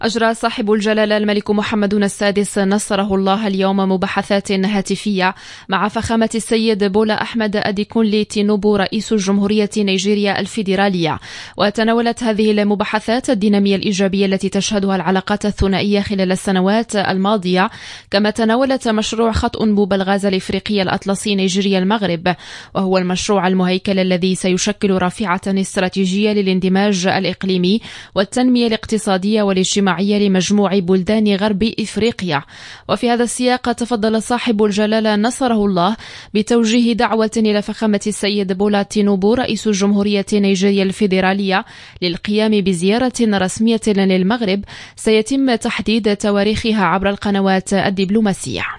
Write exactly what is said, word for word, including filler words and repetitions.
أجرى صاحب الجلالة الملك محمد السادس نصره الله اليوم مباحثات هاتفية مع فخامة السيد بولا أحمد أديكونلي تينوبو رئيس جمهورية نيجيريا الفيدرالية. وتناولت هذه المباحثات الدينامية الإيجابية التي تشهدها العلاقات الثنائية خلال السنوات الماضية، كما تناولت مشروع خط أنبوب الغاز الإفريقي الأطلسي نيجيريا المغرب، وهو المشروع المهيكل الذي سيشكل رافعة استراتيجية للاندماج الإقليمي والتنمية الاقتصادية والاجتماعية لمجموع بلدان غرب إفريقيا. وفي هذا السياق تفضل صاحب الجلالة نصره الله بتوجيه دعوة إلى فخامة السيد بولا تينوبو رئيس جمهورية نيجيريا الفيدرالية للقيام بزيارة رسمية للمغرب سيتم تحديد تواريخها عبر القنوات الدبلوماسية.